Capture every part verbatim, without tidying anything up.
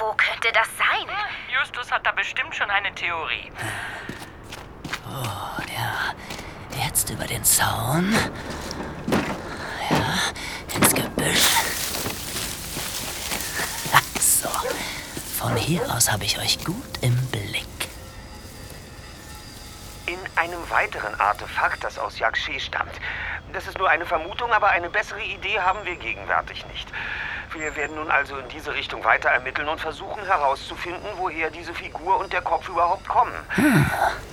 Wo könnte das sein? Justus hat da bestimmt schon eine Theorie. Oh, ja. Jetzt über den Zaun. Ja, ins Gebüsch. Ha, so. Von hier aus habe ich euch gut im Blick. In einem weiteren Artefakt, das aus Yakshe stammt. Das ist nur eine Vermutung, aber eine bessere Idee haben wir gegenwärtig nicht. Wir werden nun also in diese Richtung weiter ermitteln und versuchen herauszufinden, woher diese Figur und der Kopf überhaupt kommen. Hm.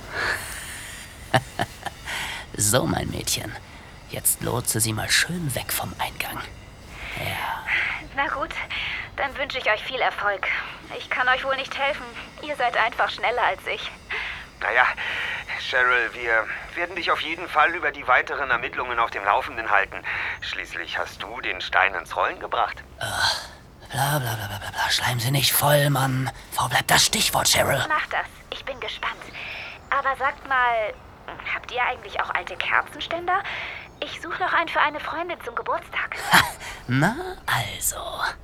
So, mein Mädchen. Jetzt lotse sie mal schön weg vom Eingang. Ja. Na gut, dann wünsche ich euch viel Erfolg. Ich kann euch wohl nicht helfen. Ihr seid einfach schneller als ich. Naja, Cheryl, wir werden dich auf jeden Fall über die weiteren Ermittlungen auf dem Laufenden halten. Schließlich hast du den Stein ins Rollen gebracht. Ach, bla bla bla bla bla. Schleim sie nicht voll, Mann. Wo bleibt das Stichwort, Cheryl? Macht das. Ich bin gespannt. Aber sagt mal, habt ihr eigentlich auch alte Kerzenständer? Ich suche noch einen für eine Freundin zum Geburtstag. Ha, na also.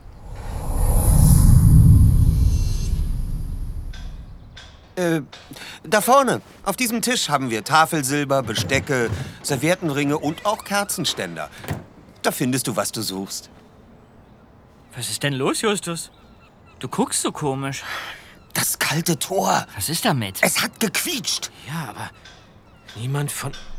Äh, da vorne, auf diesem Tisch haben wir Tafelsilber, Bestecke, Serviettenringe und auch Kerzenständer. Da findest du, was du suchst. Was ist denn los, Justus? Du guckst so komisch. Das kalte Tor. Was ist damit? Es hat gequietscht. Ja, aber niemand von